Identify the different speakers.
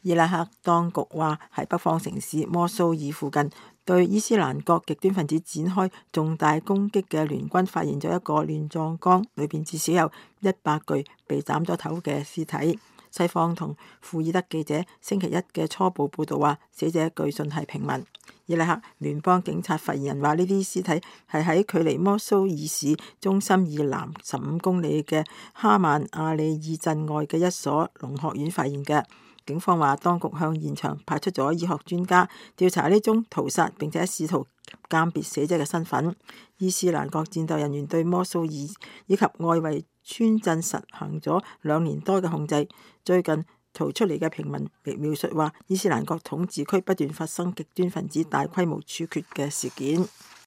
Speaker 1: 伊拉克當局話喺北方城市摩蘇爾附近對伊斯蘭國極端分子展開重大攻擊嘅聯軍發現咗一個亂葬崗，裏邊至少有100具被斬咗頭嘅屍體。西方同庫爾德記者星期一嘅初步報導話，死者據信係平民。伊拉克聯邦警察發言人話，呢啲屍體係喺距離摩蘇爾市中心以南15公里嘅哈曼阿里爾鎮外嘅一所農學院發現嘅。警方話，當局向現場派出咗醫學專家調查呢宗屠殺，並且試圖鑑別死者嘅身份。伊斯蘭國戰鬥人員對摩蘇爾以及外圍村鎮實行咗2年多嘅控制。最近逃出嚟嘅平民亦描述話，伊斯蘭國統治區不斷發生極端分子大規模處決嘅事件。